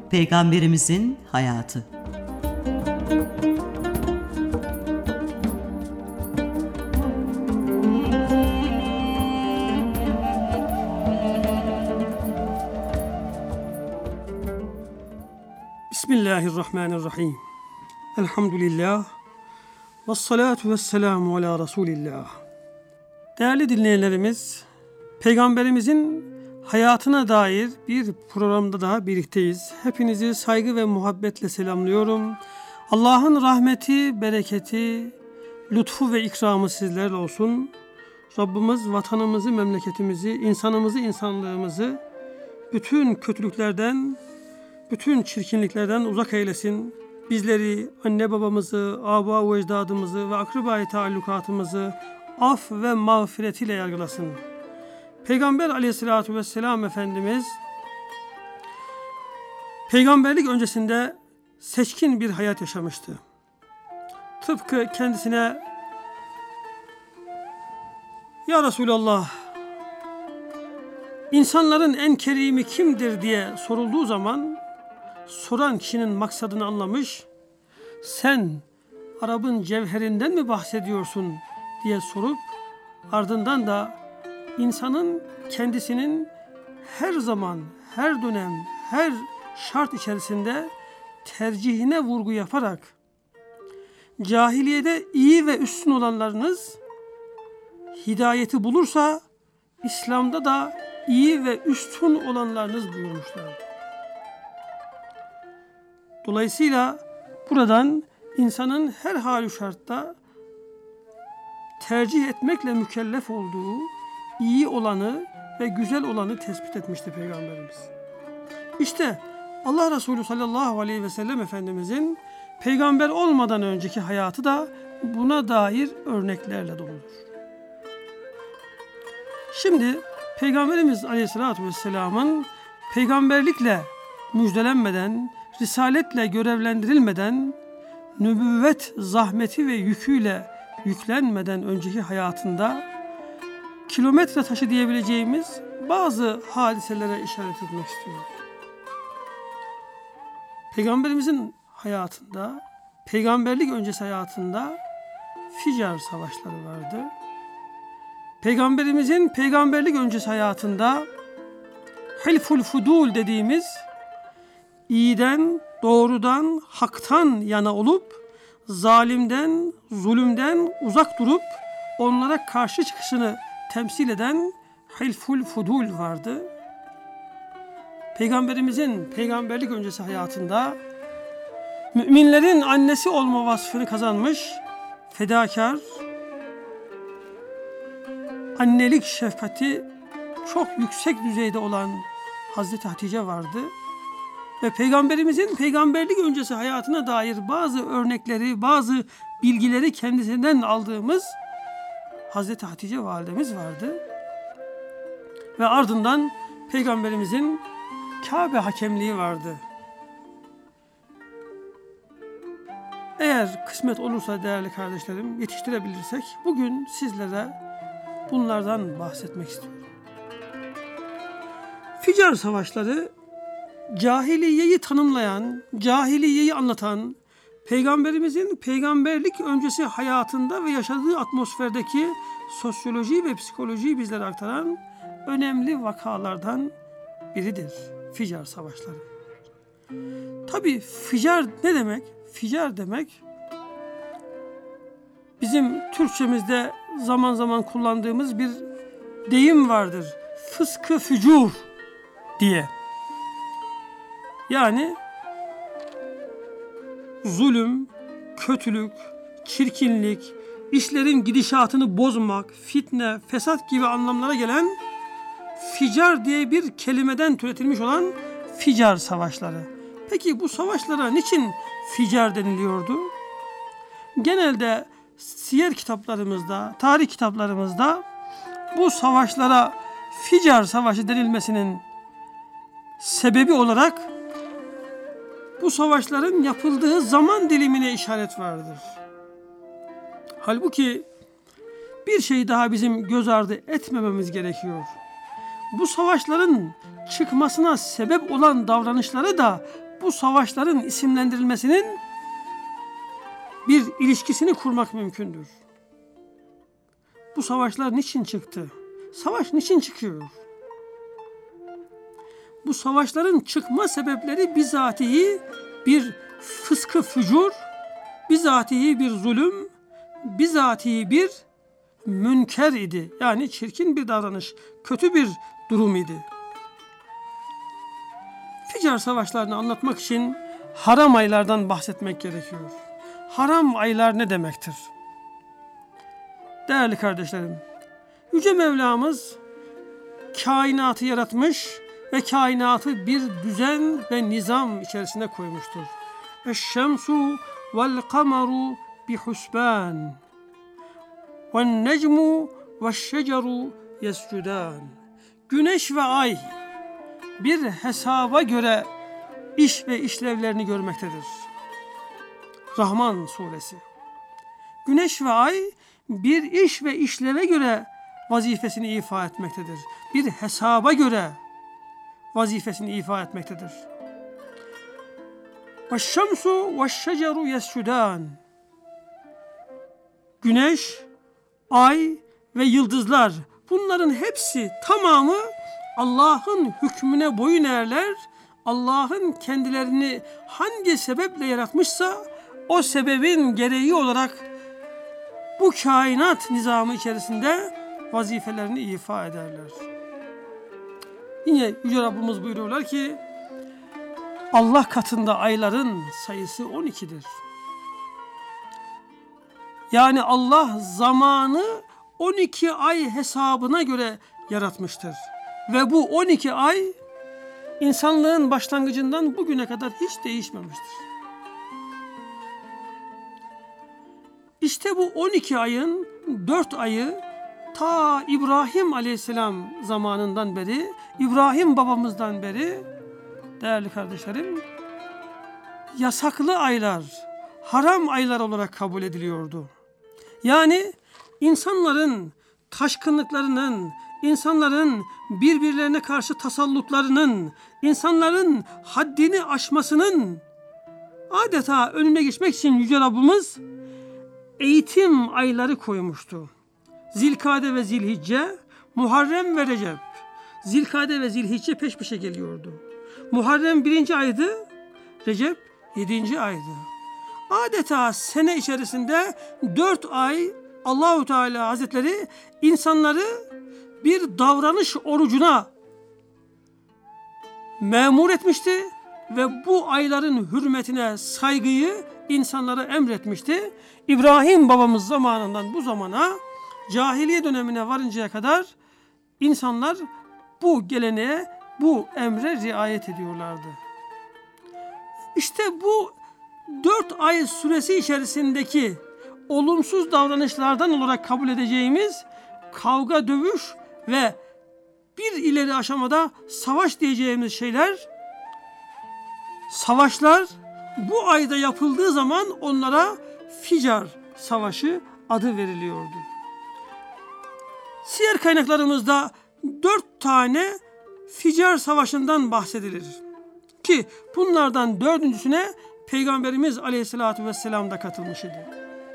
Peygamberimizin hayatı. Bismillahirrahmanirrahim. Elhamdülillah. Vessalatu vesselamu ala Resulillah. Değerli dinleyenlerimiz, Peygamberimizin hayatına dair bir programda daha birlikteyiz. Hepinizi saygı ve muhabbetle selamlıyorum. Allah'ın rahmeti, bereketi, lütfu ve ikramı sizlerle olsun. Rabbimiz vatanımızı, memleketimizi, insanımızı, insanlığımızı bütün kötülüklerden, bütün çirkinliklerden uzak eylesin. Bizleri, anne babamızı, âbâ ve ecdadımızı ve akraba-i taallukatımızı af ve mağfiretiyle yargılasın. Peygamber aleyhissalatu vesselam Efendimiz peygamberlik öncesinde seçkin bir hayat yaşamıştı. Tıpkı kendisine "Ya Resulallah, insanların en kerimi kimdir?" diye sorulduğu zaman soran kişinin maksadını anlamış, "Sen Arap'ın cevherinden mi bahsediyorsun?" diye sorup ardından da insanın kendisinin her zaman, her dönem, her şart içerisinde tercihine vurgu yaparak cahiliyede iyi ve üstün olanlarınız hidayeti bulursa İslam'da da iyi ve üstün olanlarınız buyurmuşlardı. Dolayısıyla buradan insanın her hali şartta tercih etmekle mükellef olduğu iyi olanı ve güzel olanı tespit etmişti Peygamberimiz. İşte Allah Resulü sallallahu aleyhi ve sellem Efendimizin peygamber olmadan önceki hayatı da buna dair örneklerle doludur. Şimdi Peygamberimiz aleyhissalatü vesselamın peygamberlikle müjdelenmeden, risaletle görevlendirilmeden, nübüvvet zahmeti ve yüküyle yüklenmeden önceki hayatında kilometre taşı diyebileceğimiz bazı hadiselere işaret etmek istiyorum. Peygamberimizin hayatında, peygamberlik öncesi hayatında Ficar savaşları vardı. Peygamberimizin peygamberlik öncesi hayatında Hilful Fudul dediğimiz iyiden, doğrudan, haktan yana olup zalimden, zulümden uzak durup onlara karşı çıkışını temsil eden Hilful Fudul vardı. Peygamberimizin peygamberlik öncesi hayatında müminlerin annesi olma vasfını kazanmış, fedakar, annelik şefkati çok yüksek düzeyde olan Hazreti Hatice vardı. Ve Peygamberimizin peygamberlik öncesi hayatına dair bazı örnekleri, bazı bilgileri kendisinden aldığımız Hazreti Hatice validemiz vardı. Ve ardından Peygamberimizin Kabe hakemliği vardı. Eğer kısmet olursa değerli kardeşlerim, yetiştirebilirsek bugün sizlere bunlardan bahsetmek istiyorum. Ficar savaşları cahiliyeyi tanımlayan, cahiliyeyi anlatan, Peygamberimizin peygamberlik öncesi hayatında ve yaşadığı atmosferdeki sosyoloji ve psikolojiyi bizlere aktaran önemli vakalardan biridir Ficar savaşları. Tabii Ficar ne demek? Ficar demek bizim Türkçemizde zaman zaman kullandığımız bir deyim vardır. Fıskı fücur diye. Yani zulüm, kötülük, çirkinlik, işlerin gidişatını bozmak, fitne, fesat gibi anlamlara gelen ficar diye bir kelimeden türetilmiş olan Ficar savaşları. Peki bu savaşlara niçin ficar deniliyordu? Genelde siyer kitaplarımızda, tarih kitaplarımızda bu savaşlara Ficar Savaşı denilmesinin sebebi olarak bu savaşların yapıldığı zaman dilimine işaret vardır. Halbuki bir şey daha bizim göz ardı etmememiz gerekiyor. Bu savaşların çıkmasına sebep olan davranışları da bu bu savaşların isimlendirilmesinin bir ilişkisini kurmak mümkündür. Bu savaşlar niçin çıktı? Savaş niçin çıkıyor? Bu savaşların çıkma sebepleri bizatihi bir fıskı fücur, bizatihi bir zulüm, bizatihi bir münker idi. Yani çirkin bir davranış, kötü bir durum idi. Ficar savaşlarını anlatmak için haram aylardan bahsetmek gerekiyor. Haram aylar ne demektir? Değerli kardeşlerim, Yüce Mevlamız kainatı yaratmış ve kainatı bir düzen ve nizam içerisinde koymuştur. Eşşemsu vel kameru bihusban ven necmu veşşeceru yescudan. Güneş ve ay bir hesaba göre iş ve işlevlerini görmektedir. Rahman suresi. Güneş ve ay bir iş ve işleve göre vazifesini ifa etmektedir. Bir hesaba göre vazifesini ifa etmektedir. Veşşemsu veşşeceru yescudan. Güneş, ay ve yıldızlar, bunların hepsi tamamı Allah'ın hükmüne boyun eğerler. Allah'ın kendilerini hangi sebeple yaratmışsa o sebebin gereği olarak bu kainat nizamı içerisinde vazifelerini ifa ederler. Yine Yüce Rabbimiz buyuruyorlar ki Allah katında ayların sayısı 12'dir. Yani Allah zamanı 12 ay hesabına göre yaratmıştır. Ve bu 12 ay insanlığın başlangıcından bugüne kadar hiç değişmemiştir. İşte bu 12 ayın 4 ayı ta İbrahim Aleyhisselam zamanından beri, İbrahim babamızdan beri değerli kardeşlerim yasaklı aylar, haram aylar olarak kabul ediliyordu. Yani insanların taşkınlıklarının, insanların birbirlerine karşı tasallutlarının, insanların haddini aşmasının adeta önüne geçmek için Yüce Rabbimiz eğitim ayları koymuştu. Zilkade ve Zilhicce, Muharrem ve Recep. Zilkade ve Zilhicce peş peşe geliyordu. Muharrem 1. aydı, Recep 7. aydı. Adeta sene içerisinde 4 ay Allahu Teala Hazretleri insanları bir davranış orucuna memur etmişti ve bu ayların hürmetine saygıyı insanlara emretmişti. İbrahim babamız zamanından bu zamana, cahiliye dönemine varıncaya kadar insanlar bu geleneğe, bu emre riayet ediyorlardı. İşte bu 4 ay süresi içerisindeki olumsuz davranışlardan olarak kabul edeceğimiz kavga, dövüş ve bir ileri aşamada savaş diyeceğimiz şeyler, savaşlar bu ayda yapıldığı zaman onlara Ficar Savaşı adı veriliyordu. Siyer kaynaklarımızda 4 tane Ficar Savaşı'ndan bahsedilir. Ki bunlardan 4.'süne Peygamberimiz Aleyhisselatü Vesselam da katılmış idi.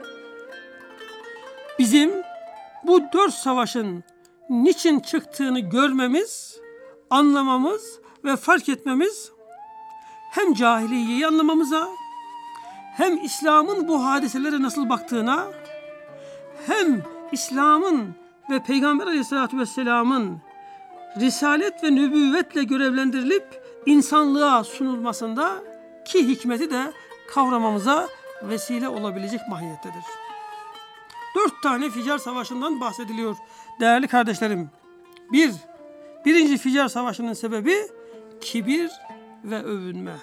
Bizim bu 4 savaşın niçin çıktığını görmemiz, anlamamız ve fark etmemiz hem cahiliyeyi anlamamıza, hem İslam'ın bu hadiselere nasıl baktığına, hem İslam'ın ve Peygamber Aleyhisselatü Vesselam'ın risalet ve nübüvvetle görevlendirilip insanlığa sunulmasında ki hikmeti de kavramamıza vesile olabilecek mahiyettedir. 4 tane Ficar Savaşı'ndan bahsediliyor değerli kardeşlerim. Birinci Ficar Savaşı'nın sebebi kibir ve övünme.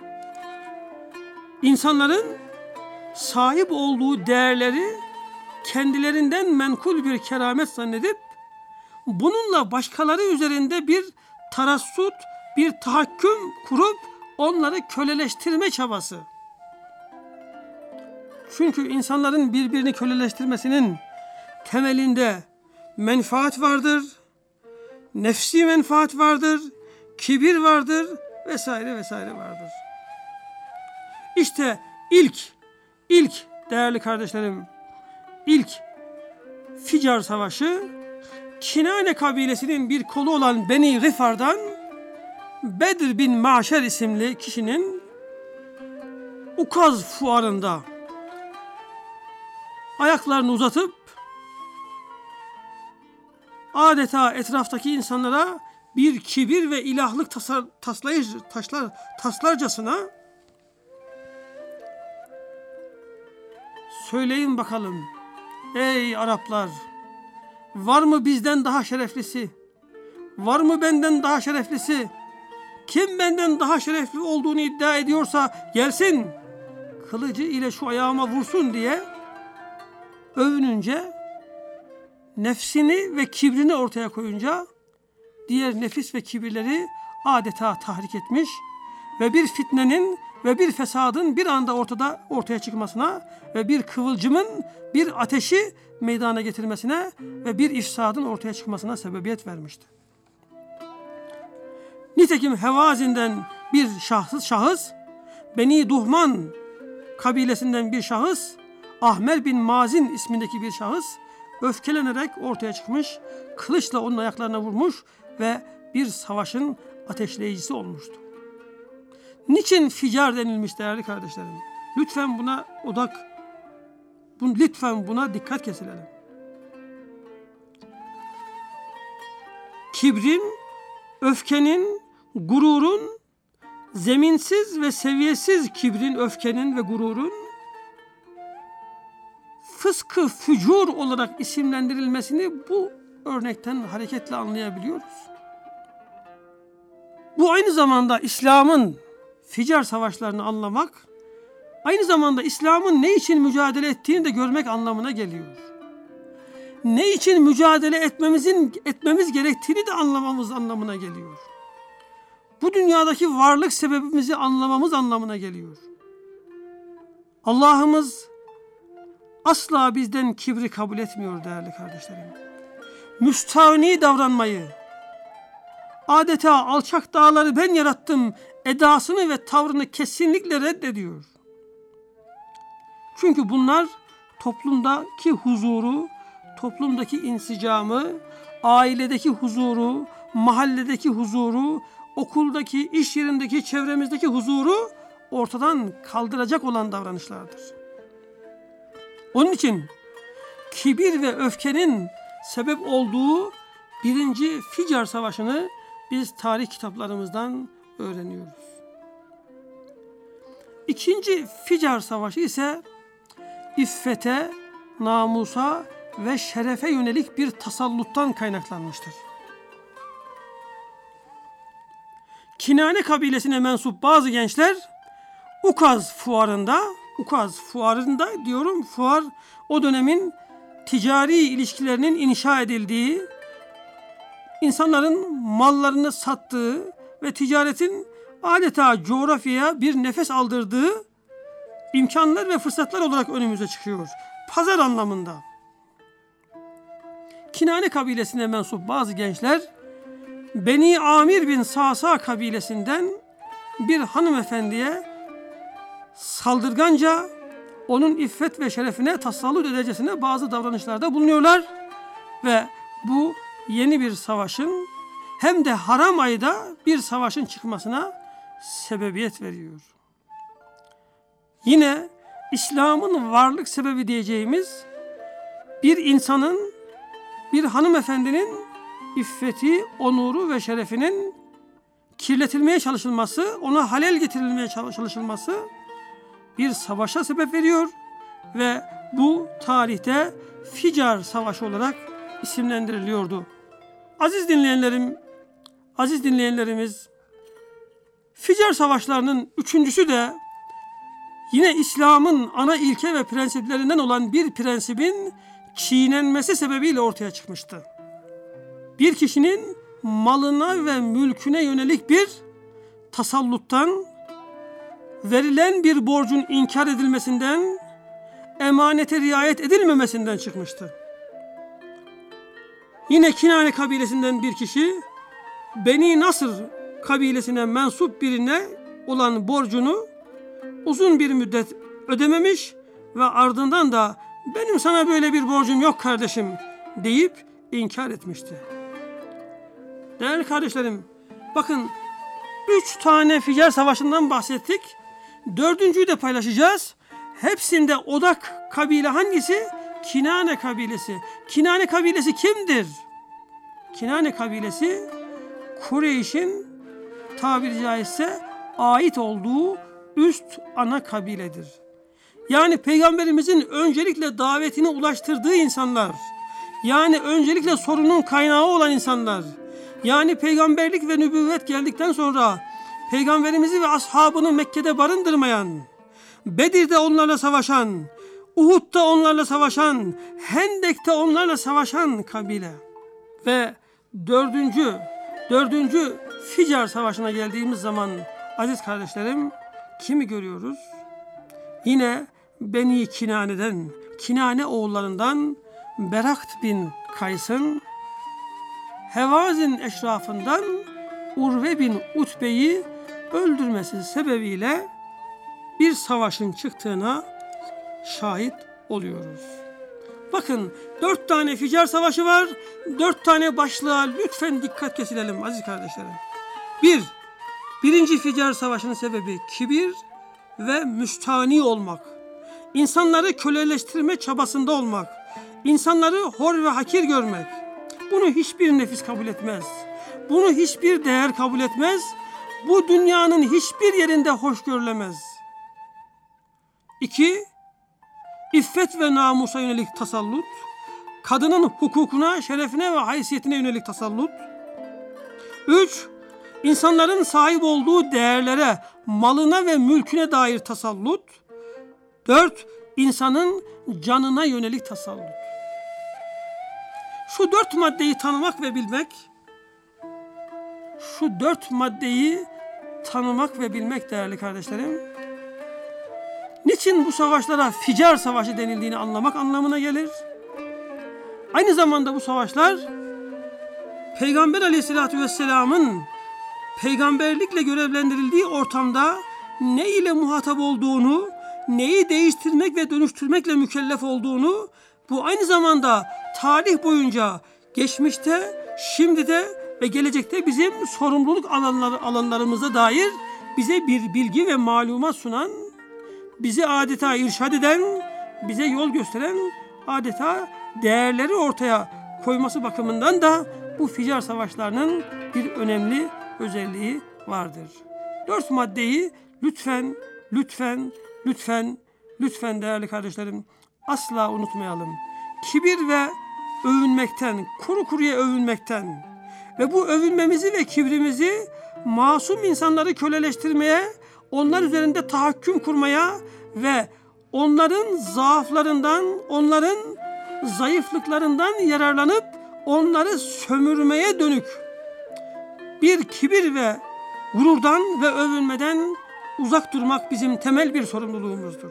İnsanların sahip olduğu değerleri kendilerinden menkul bir keramet zannedip bununla başkaları üzerinde bir tarassut, bir tahakküm kurup onları köleleştirme çabası. Çünkü insanların birbirini köleleştirmesinin temelinde menfaat vardır, nefsi menfaat vardır, kibir vardır vesaire vesaire vardır. İşte ilk değerli kardeşlerim, ilk Ficar Savaşı Kinane kabilesinin bir kolu olan Beni Gifar'dan Bedir bin Maşer isimli kişinin Ukaz fuarında ayaklarını uzatıp adeta etraftaki insanlara bir kibir ve ilahlık taslarcasına söyleyin bakalım ey Araplar, var mı bizden daha şereflisi? Var mı benden daha şereflisi? Kim benden daha şerefli olduğunu iddia ediyorsa gelsin, kılıcı ile şu ayağıma vursun diye övününce, nefsini ve kibrini ortaya koyunca diğer nefis ve kibirleri adeta tahrik etmiş ve bir fitnenin ve bir fesadın bir anda ortaya çıkmasına ve bir kıvılcımın bir ateşi meydana getirmesine ve bir ifsadın ortaya çıkmasına sebebiyet vermişti. Nitekim Hevazin'den bir şahıs, Beni Duhman kabilesinden bir şahıs, Ahmer bin Mazin ismindeki bir şahıs öfkelenerek ortaya çıkmış, kılıçla onun ayaklarına vurmuş ve bir savaşın ateşleyicisi olmuştu. Niçin ficar denilmiş değerli kardeşlerim? Lütfen buna dikkat kesilelim. Kibrin, öfkenin, gururun, zeminsiz ve seviyesiz kibrin, öfkenin ve gururun fıskı fücur olarak isimlendirilmesini bu örnekten hareketle anlayabiliyoruz. Bu aynı zamanda İslam'ın ficar savaşlarını anlamak, aynı zamanda İslam'ın ne için mücadele ettiğini de görmek anlamına geliyor. Ne için mücadele etmemiz gerektiğini de anlamamız anlamına geliyor. Bu dünyadaki varlık sebebimizi anlamamız anlamına geliyor. Allah'ımız asla bizden kibri kabul etmiyor değerli kardeşlerim. Müstahni davranmayı, adeta alçak dağları ben yarattım edasını ve tavrını kesinlikle reddediyor. Çünkü bunlar toplumdaki huzuru, toplumdaki insicamı, ailedeki huzuru, mahalledeki huzuru, okuldaki, iş yerindeki, çevremizdeki huzuru ortadan kaldıracak olan davranışlardır. Onun için kibir ve öfkenin sebep olduğu 1. Ficar Savaşı'nı biz tarih kitaplarımızdan öğreniyoruz. 2. Ficar Savaşı ise iffete, namusa ve şerefe yönelik bir tasalluttan kaynaklanmıştır. Kinane kabilesine mensup bazı gençler Ukaz fuarında diyorum, fuar o dönemin ticari ilişkilerinin inşa edildiği, insanların mallarını sattığı ve ticaretin adeta coğrafyaya bir nefes aldırdığı imkanlar ve fırsatlar olarak önümüze çıkıyor. Pazar anlamında. Kinane kabilesine mensup bazı gençler Beni Amir bin Sa'sa kabilesinden bir hanımefendiye saldırganca onun iffet ve şerefine tasallut edecesine bazı davranışlarda bulunuyorlar ve bu yeni bir savaşın hem de haram ayda bir savaşın çıkmasına sebebiyet veriyor. Yine İslam'ın varlık sebebi diyeceğimiz bir insanın, bir hanımefendinin iffeti, onuru ve şerefinin kirletilmeye çalışılması, ona halel getirilmeye çalışılması bir savaşa sebep veriyor ve bu tarihte Ficar Savaşı olarak isimlendiriliyordu. Aziz dinleyenlerimiz, Ficar Savaşlarının 3.'sü de yine İslam'ın ana ilke ve prensiplerinden olan bir prensibin çiğnenmesi sebebiyle ortaya çıkmıştı. Bir kişinin malına ve mülküne yönelik bir tasalluttan, verilen bir borcun inkar edilmesinden, emanete riayet edilmemesinden çıkmıştı. Yine Kinane kabilesinden bir kişi Beni Nasr kabilesine mensup birine olan borcunu uzun bir müddet ödememiş ve ardından da benim sana böyle bir borcum yok kardeşim deyip inkar etmişti. Değerli kardeşlerim, bakın 3 tane Ficar Savaşı'ndan bahsettik. 4.'yü de paylaşacağız. Hepsinde odak kabile hangisi? Kinane kabilesi. Kinane kabilesi kimdir? Kinane kabilesi Kureyş'in tabiri caizse ait olduğu üst ana kabiledir. Yani Peygamberimizin öncelikle davetini ulaştırdığı insanlar, yani öncelikle sorunun kaynağı olan insanlar, yani peygamberlik ve nübüvvet geldikten sonra Peygamberimizi ve ashabını Mekke'de barındırmayan, Bedir'de onlarla savaşan, Uhud'da onlarla savaşan, Hendek'te onlarla savaşan kabile. Ve dördüncü Ficar Savaşı'na geldiğimiz zaman aziz kardeşlerim kimi görüyoruz? Yine Beni Kinane'den, Kinane oğullarından Berakt bin Kays'ın, Hevazin eşrafından Urve bin Utbe'yi öldürmesi sebebiyle bir savaşın çıktığına şahit oluyoruz. Bakın 4 tane Ficar Savaşı var. 4 tane başlığa lütfen dikkat kesilelim aziz kardeşlerim. Birinci Ficar Savaşı'nın sebebi kibir ve müstani olmak. İnsanları köleleştirme çabasında olmak. İnsanları hor ve hakir görmek. Bunu hiçbir nefis kabul etmez. Bunu hiçbir değer kabul etmez. Bu dünyanın hiçbir yerinde hoş görülemez. 2. İffet ve namusa yönelik tasallut. Kadının hukukuna, şerefine ve haysiyetine yönelik tasallut. 3. İnsanların sahip olduğu değerlere, malına ve mülküne dair tasallut. 4. İnsanın canına yönelik tasallut. Şu 4 maddeyi tanımak ve bilmek, değerli kardeşlerim, niçin bu savaşlara Ficar Savaşı denildiğini anlamak anlamına gelir. Aynı zamanda bu savaşlar Peygamber Aleyhisselatü Vesselam'ın peygamberlikle görevlendirildiği ortamda ne ile muhatap olduğunu, neyi değiştirmek ve dönüştürmekle mükellef olduğunu, bu aynı zamanda tarih boyunca geçmişte, şimdide ve gelecekte bizim sorumluluk alanlarımıza dair bize bir bilgi ve malumat sunan, bizi adeta irşad eden, bize yol gösteren, adeta değerleri ortaya koyması bakımından da bu Ficar Savaşlarının bir önemli özelliği vardır. 4 maddeyi lütfen değerli kardeşlerim asla unutmayalım. Kibir ve övünmekten, kuru kuruya övünmekten ve bu övünmemizi ve kibrimizi masum insanları köleleştirmeye, onlar üzerinde tahakküm kurmaya ve onların zaaflarından, onların zayıflıklarından yararlanıp onları sömürmeye dönük bir kibir ve gururdan ve övünmeden uzak durmak bizim temel bir sorumluluğumuzdur.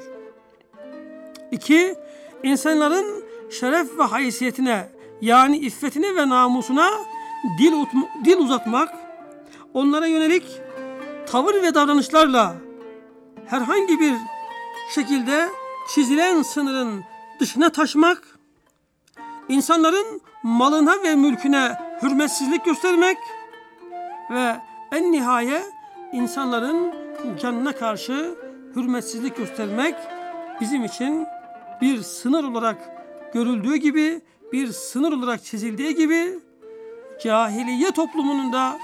2. İnsanların şeref ve haysiyetine, yani iffetine ve namusuna dil uzatmak, onlara yönelik tavır ve davranışlarla herhangi bir şekilde çizilen sınırın dışına taşmak, insanların malına ve mülküne hürmetsizlik göstermek ve en nihaye insanların canına karşı hürmetsizlik göstermek bizim için bir sınır olarak görüldüğü gibi, bir sınır olarak çizildiği gibi cahiliye toplumunun da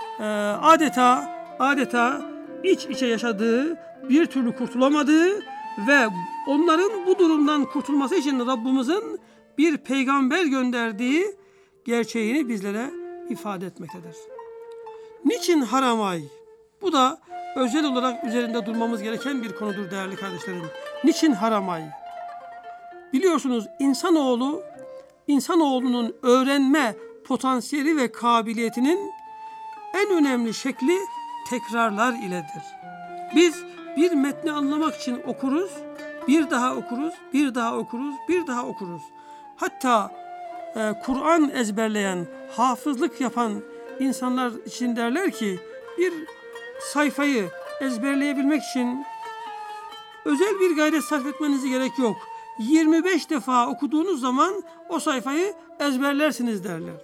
adeta iç içe yaşadığı, bir türlü kurtulamadığı ve onların bu durumdan kurtulması için Rabbimizin bir peygamber gönderdiği gerçeğini bizlere ifade etmektedir. Niçin haram ay? Bu da özel olarak üzerinde durmamız gereken bir konudur değerli kardeşlerim. Niçin haram ay? Biliyorsunuz insanoğlunun öğrenme potansiyeli ve kabiliyetinin en önemli şekli tekrarlar iledir. Biz bir metni anlamak için okuruz, bir daha okuruz. Hatta Kur'an ezberleyen, hafızlık yapan insanlar için derler ki bir sayfayı ezberleyebilmek için özel bir gayret sarf etmenize gerek yok. 25 defa okuduğunuz zaman o sayfayı ezberlersiniz derler.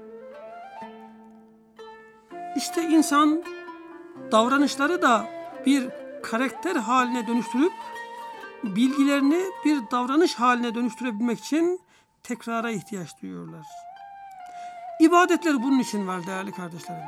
İşte insan davranışları da bir karakter haline dönüştürüp bilgilerini bir davranış haline dönüştürebilmek için tekrara ihtiyaç duyuyorlar. İbadetler bunun için var değerli kardeşlerim.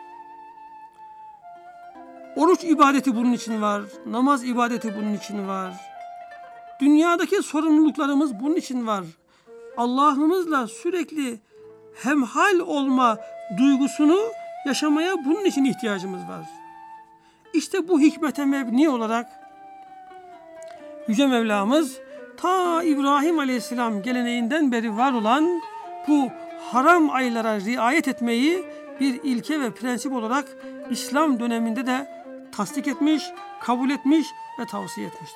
Oruç ibadeti bunun için var, namaz ibadeti bunun için var. Dünyadaki sorumluluklarımız bunun için var. Allah'ımızla sürekli hemhal olma duygusunu yaşamaya bunun için ihtiyacımız var. İşte bu hikmete mebni olarak Yüce Mevlamız ta İbrahim Aleyhisselam geleneğinden beri var olan bu haram aylara riayet etmeyi bir ilke ve prensip olarak İslam döneminde de tasdik etmiş, kabul etmiş ve tavsiye etmiştir.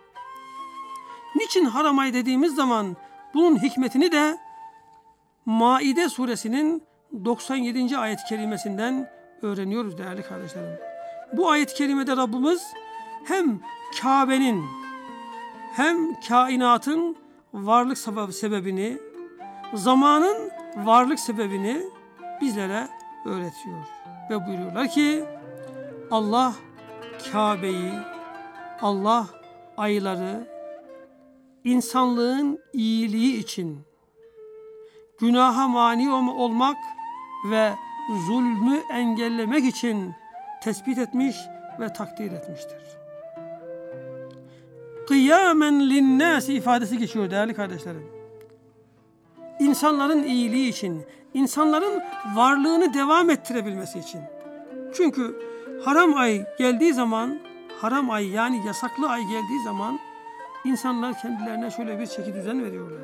Niçin haram ay dediğimiz zaman bunun hikmetini de Maide suresinin 97. ayet-i kerimesinden öğreniyoruz değerli kardeşlerim. Bu ayet-i kerimede Rabbimiz hem Kabe'nin hem kainatın varlık sebebini, zamanın varlık sebebini bizlere öğretiyor. Ve buyuruyorlar ki Allah Kabe'yi, Allah ayları insanlığın iyiliği için, günaha mani olmak ve zulmü engellemek için tespit etmiş ve takdir etmiştir. Kıyamen linnâs ifadesi geçiyor değerli kardeşlerim. İnsanların iyiliği için, insanların varlığını devam ettirebilmesi için. Çünkü haram ay geldiği zaman, haram ay yani yasaklı ay geldiği zaman insanlar kendilerine şöyle bir çeki düzen veriyorlar.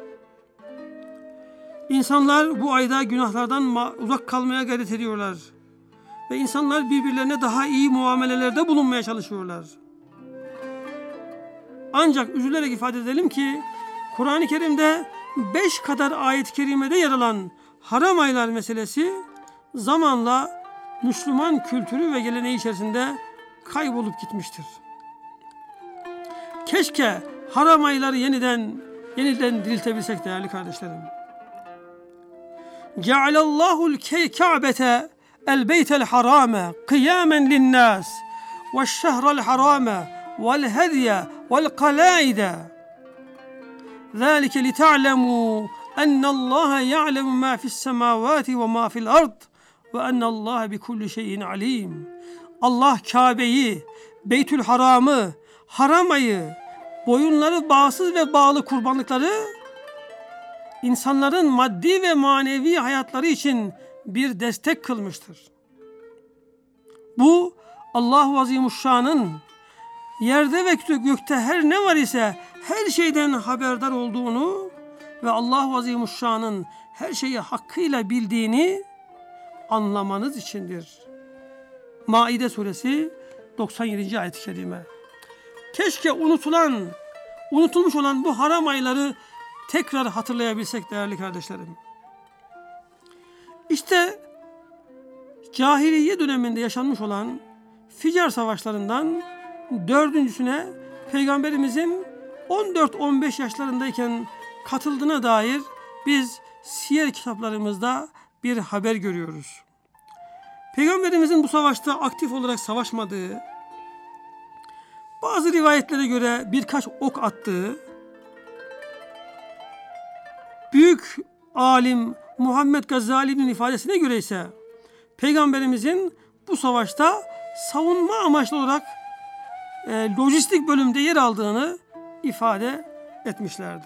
İnsanlar bu ayda günahlardan uzak kalmaya gayret ediyorlar. Ve insanlar birbirlerine daha iyi muamelelerde bulunmaya çalışıyorlar. Ancak üzülerek ifade edelim ki Kur'an-ı Kerim'de 5 kadar ayet-i kerimede yer alan haram aylar meselesi zamanla Müslüman kültürü ve geleneği içerisinde kaybolup gitmiştir. Keşke haram ayları yeniden diriltebilsek değerli kardeşlerim. Cealellahu'l Ka'bete el beytel harame kıyamen linnâs ve şehrel harame vel hediye vel kalaide. Zâlike li ta'lemû ennallâhe ya'lemu mâ fissemâvâti ve mâ fil ard ve ennallâhe bi kulli şeyin alîm. Allah Kabe'yi, Beytül Haram'ı, haram ayı, boyunları bağsız ve bağlı kurbanlıkları insanların maddi ve manevi hayatları için bir destek kılmıştır. Bu Allah-u Azimuşşan'ın yerde ve gökte her ne var ise her şeyden haberdar olduğunu ve Allah-u Azimuşşan'ın her şeyi hakkıyla bildiğini anlamanız içindir. Maide suresi 97. ayet-i kerime. Keşke unutulmuş olan bu haram ayları tekrar hatırlayabilsek değerli kardeşlerim. İşte cahiliye döneminde yaşanmış olan Ficar savaşlarından dördüncüsüne Peygamberimizin 14-15 yaşlarındayken katıldığına dair biz siyer kitaplarımızda bir haber görüyoruz. Peygamberimizin bu savaşta aktif olarak savaşmadığı, bazı rivayetlere göre birkaç ok attığı, büyük alim Muhammed Gazali'nin ifadesine göre ise Peygamberimizin bu savaşta savunma amaçlı olarak lojistik bölümde yer aldığını ifade etmişlerdir.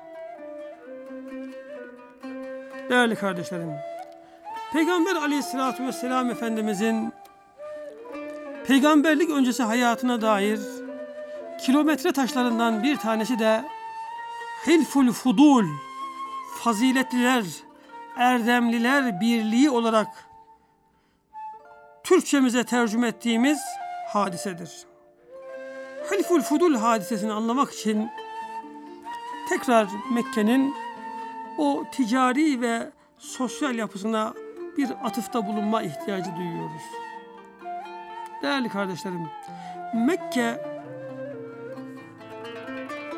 Değerli kardeşlerim, Peygamber Aleyhisselatü Vesselam Efendimizin peygamberlik öncesi hayatına dair kilometre taşlarından bir tanesi de Hilful Fudul, faziletliler, erdemliler birliği olarak Türkçemize tercüme ettiğimiz hadisedir. Hilful Fudul hadisesini anlamak için tekrar Mekke'nin o ticari ve sosyal yapısına bir atıfta bulunma ihtiyacı duyuyoruz. Değerli kardeşlerim, Mekke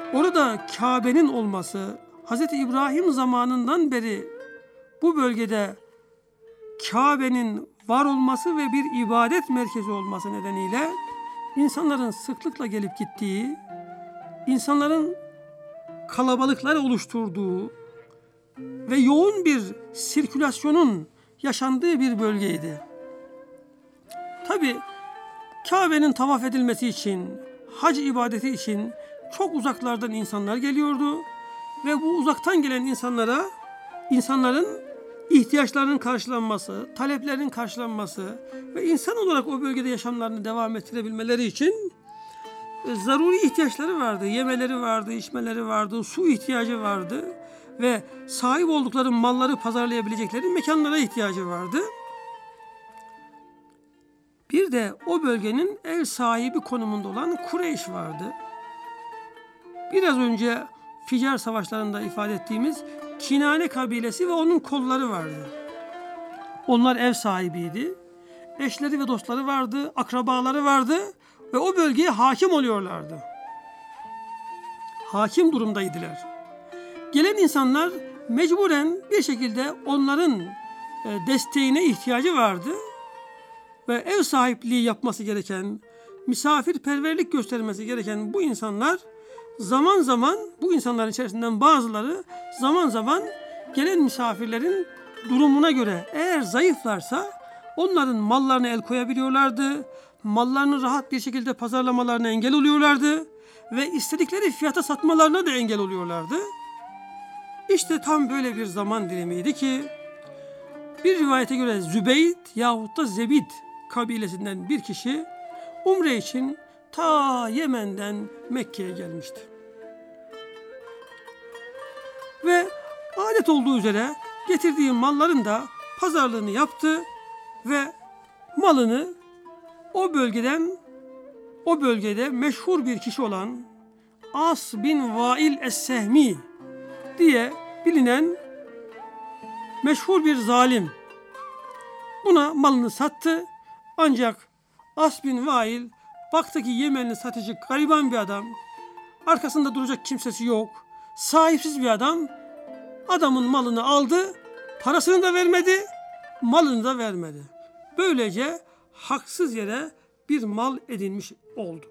orada Kabe'nin olması, Hz. İbrahim zamanından beri bu bölgede Kabe'nin var olması ve bir ibadet merkezi olması nedeniyle insanların sıklıkla gelip gittiği, insanların kalabalıklar oluşturduğu ve yoğun bir sirkülasyonun yaşandığı bir bölgeydi. Tabi Kabe'nin tavaf edilmesi için, hac ibadeti için çok uzaklardan insanlar geliyordu ve bu uzaktan gelen insanların ihtiyaçlarının karşılanması, taleplerinin karşılanması ve insan olarak o bölgede yaşamlarını devam ettirebilmeleri için zaruri ihtiyaçları vardı. Yemeleri vardı, içmeleri vardı, su ihtiyacı vardı ve sahip oldukları malları pazarlayabilecekleri mekanlara ihtiyacı vardı. Bir de o bölgenin ev sahibi konumunda olan Kureyş vardı. Biraz önce Ficar savaşlarında ifade ettiğimiz Kinane kabilesi ve onun kolları vardı. Onlar ev sahibiydi. Eşleri ve dostları vardı, akrabaları vardı ve o bölgeye hakim oluyorlardı. Hakim durumdaydılar. Gelen insanlar mecburen bir şekilde onların desteğine ihtiyacı vardı ve ev sahipliği yapması gereken, misafirperverlik göstermesi gereken bu insanlar zaman zaman, bu insanların içerisinden bazıları zaman zaman gelen misafirlerin durumuna göre eğer zayıflarsa onların mallarına el koyabiliyorlardı, mallarını rahat bir şekilde pazarlamalarına engel oluyorlardı ve istedikleri fiyata satmalarına da engel oluyorlardı. İşte tam böyle bir zaman dilimiydi ki bir rivayete göre Zübeyd yahut da Zebid kabilesinden bir kişi umre için ta Yemen'den Mekke'ye gelmişti. Ve adet olduğu üzere getirdiği malların da pazarlığını yaptı ve malını o bölgede meşhur bir kişi olan As bin Vail Es-Sehmi diye bilinen meşhur bir zalim buna malını sattı. Ancak As bin Vail baktı ki Yemenli satıcı gariban bir adam, arkasında duracak kimsesi yok, sahipsiz bir adam, adamın malını aldı, parasını da vermedi, malını da vermedi. Böylece haksız yere bir mal edinmiş oldu.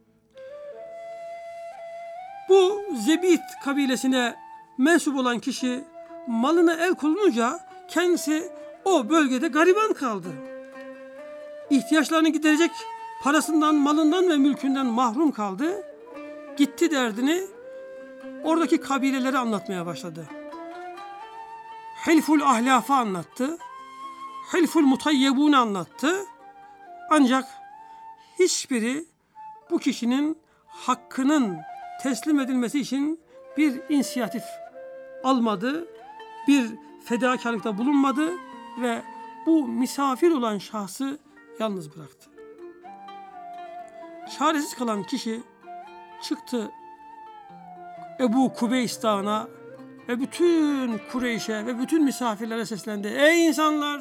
Bu Zebid kabilesine mensup olan kişi malına el konulunca kendisi o bölgede gariban kaldı. İhtiyaçlarını giderecek parasından, malından ve mülkünden mahrum kaldı. Gitti derdini oradaki kabilelere anlatmaya başladı. Hilful Ahlaf'ı anlattı. Hilful Mutayyebun'u anlattı. Ancak hiçbiri bu kişinin hakkının teslim edilmesi için bir inisiyatif almadı, bir fedakarlıkta bulunmadı ve bu misafir olan şahsı yalnız bıraktı. Çaresiz kalan kişi çıktı Ebu Kubeys Dağı'na ve bütün Kureyş'e ve bütün misafirlere seslendi. Ey insanlar!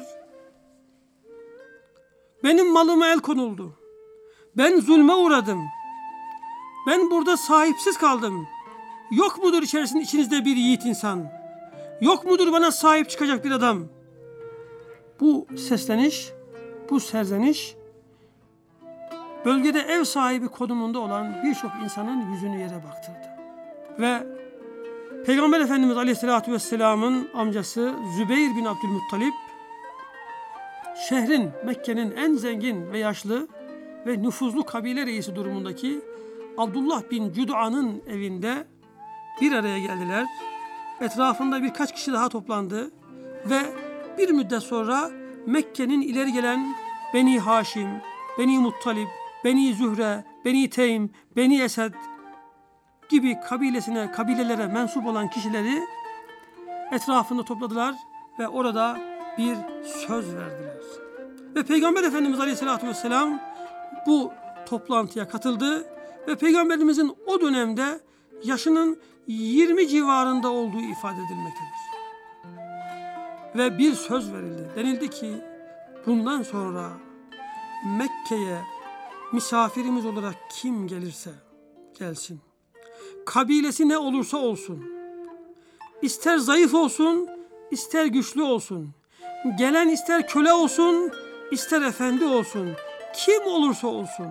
Benim malıma el konuldu. Ben zulme uğradım. Ben burada sahipsiz kaldım. Yok mudur içinizde bir yiğit insan? Yok mudur bana sahip çıkacak bir adam? Bu sesleniş, bu serzeniş bölgede ev sahibi konumunda olan birçok insanın yüzünü yere baktırdı. Ve Peygamber Efendimiz Aleyhisselatü Vesselam'ın amcası Zübeyir bin Abdülmuttalip, şehrin, Mekke'nin en zengin ve yaşlı ve nüfuzlu kabile reisi durumundaki Abdullah bin Cüd'an'ın evinde bir araya geldiler. Etrafında birkaç kişi daha toplandı ve bir müddet sonra Mekke'nin ileri gelen Beni Haşim, Beni Muttalib, Beni Zühre, Beni Teym, Beni Esed gibi kabilelere mensup olan kişileri etrafında topladılar ve orada bir söz verdiler. Ve Peygamber Efendimiz Aleyhisselatü Vesselam bu toplantıya katıldı ve Peygamberimizin o dönemde yaşının 20 civarında olduğu ifade edilmektedir. Ve bir söz verildi. Denildi ki bundan sonra Mekke'ye misafirimiz olarak kim gelirse gelsin, kabilesi ne olursa olsun, ister zayıf olsun, ister güçlü olsun, gelen ister köle olsun, ister efendi olsun, kim olursa olsun,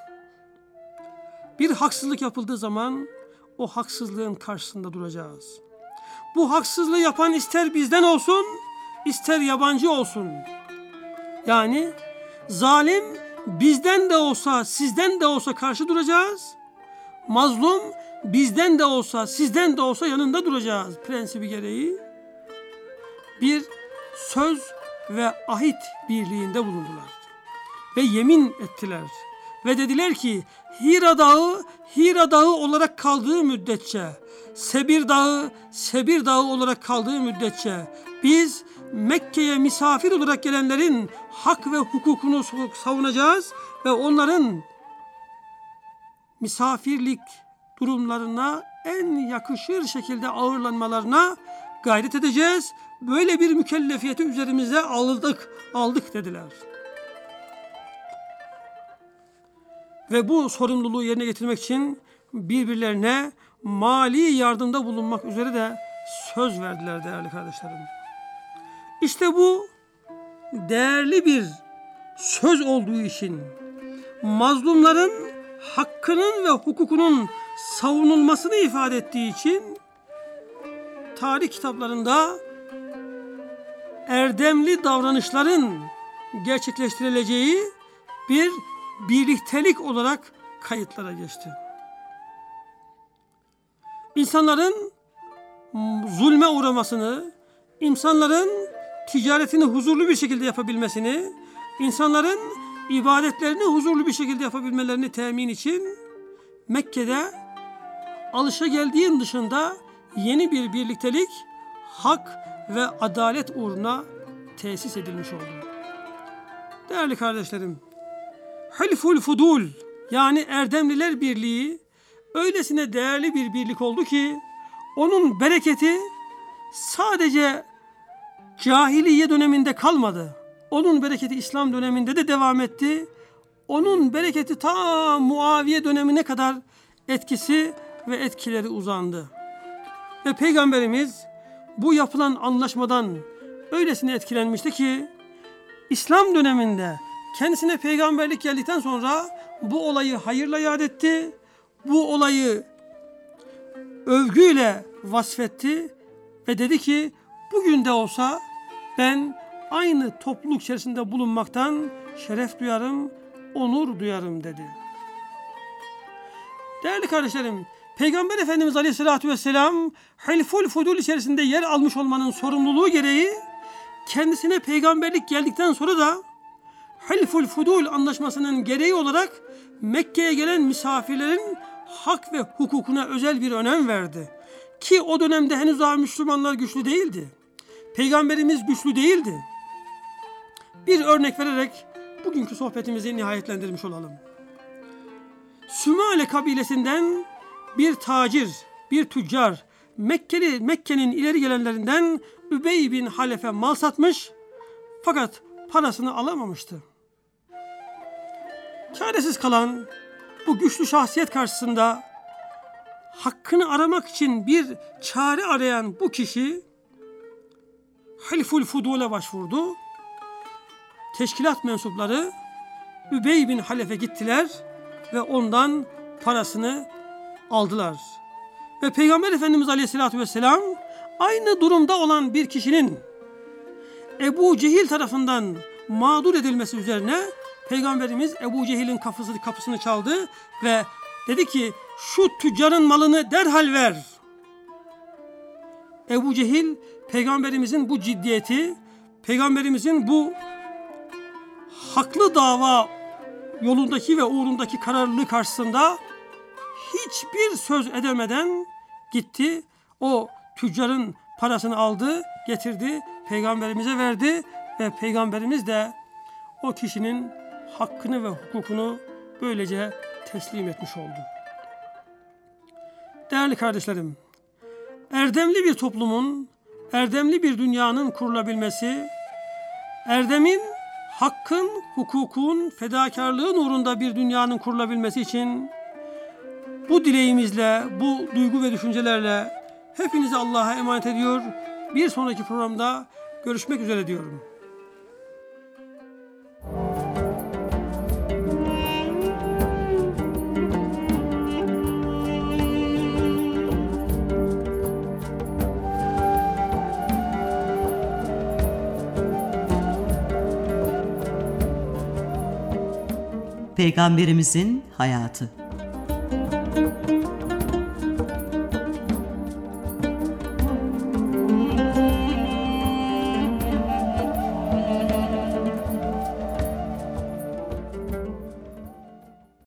bir haksızlık yapıldığı zaman o haksızlığın karşısında duracağız. Bu haksızlığı yapan ister bizden olsun, ister yabancı olsun. Yani zalim bizden de olsa, sizden de olsa karşı duracağız. Mazlum bizden de olsa, sizden de olsa yanında duracağız prensibi gereği. Bir söz ve ahit birliğinde bulundular. Ve yemin ettiler. Ve dediler ki Hira Dağı olarak kaldığı müddetçe, Sebir Dağı olarak kaldığı müddetçe biz Mekke'ye misafir olarak gelenlerin hak ve hukukunu savunacağız ve onların misafirlik durumlarına en yakışır şekilde ağırlanmalarına gayret edeceğiz. Böyle bir mükellefiyeti üzerimize aldık dediler. Ve bu sorumluluğu yerine getirmek için birbirlerine mali yardımda bulunmak üzere de söz verdiler değerli kardeşlerim. İşte bu değerli bir söz olduğu için mazlumların hakkının ve hukukunun savunulmasını ifade ettiği için tarih kitaplarında erdemli davranışların gerçekleştirileceği bir birliktelik olarak kayıtlara geçti. İnsanların zulme uğramasını, insanların ticaretini huzurlu bir şekilde yapabilmesini, insanların ibadetlerini huzurlu bir şekilde yapabilmelerini temin için Mekke'de alışageldiğin dışında yeni bir birliktelik, hak ve adalet uğruna tesis edilmiş oldu. Değerli kardeşlerim, Hilful Fudul yani Erdemliler Birliği öylesine değerli bir birlik oldu ki onun bereketi sadece cahiliye döneminde kalmadı. Onun bereketi İslam döneminde de devam etti. Onun bereketi ta Muaviye dönemine kadar etkisi ve etkileri uzandı. Ve Peygamberimiz bu yapılan anlaşmadan öylesine etkilenmişti ki İslam döneminde kendisine peygamberlik geldikten sonra bu olayı hayırla yad etti. Bu olayı övgüyle vasfetti ve dedi ki bugün de olsa ben aynı topluluk içerisinde bulunmaktan şeref duyarım, onur duyarım dedi. Değerli kardeşlerim, Peygamber Efendimiz Aleyhisselatü Vesselam Hilful Fudul içerisinde yer almış olmanın sorumluluğu gereği kendisine peygamberlik geldikten sonra da Hilful Fudul anlaşmasının gereği olarak Mekke'ye gelen misafirlerin hak ve hukukuna özel bir önem verdi. Ki o dönemde henüz daha Müslümanlar güçlü değildi. Peygamberimiz güçlü değildi. Bir örnek vererek bugünkü sohbetimizi nihayetlendirmiş olalım. Sümale kabilesinden bir tacir, bir tüccar, Mekke'nin ileri gelenlerinden Übey bin Halef'e mal satmış fakat parasını alamamıştı. Çaresiz kalan bu güçlü şahsiyet karşısında hakkını aramak için bir çare arayan bu kişi Hilful Fudul'a başvurdu. Teşkilat mensupları Übey bin Halef'e gittiler ve ondan parasını aldılar. Ve Peygamber Efendimiz Aleyhisselatü Vesselam aynı durumda olan bir kişinin Ebu Cehil tarafından mağdur edilmesi üzerine Peygamberimiz Ebu Cehil'in kapısını çaldı ve dedi ki şu tüccarın malını derhal ver. Ebu Cehil Peygamberimizin bu ciddiyeti, Peygamberimizin bu haklı dava yolundaki ve uğrundaki kararlılığı karşısında hiçbir söz edemeden gitti. O tüccarın parasını aldı, getirdi, Peygamberimize verdi ve Peygamberimiz de o kişinin hakkını ve hukukunu böylece teslim etmiş oldu. Değerli kardeşlerim, erdemli bir toplumun, erdemli bir dünyanın kurulabilmesi, erdemin, hakkın, hukukun, fedakarlığın uğrunda bir dünyanın kurulabilmesi için Bu dileğimizle, bu duygu ve düşüncelerle hepinizi Allah'a emanet ediyor. Bir sonraki programda görüşmek üzere diyorum. Peygamberimizin hayatı.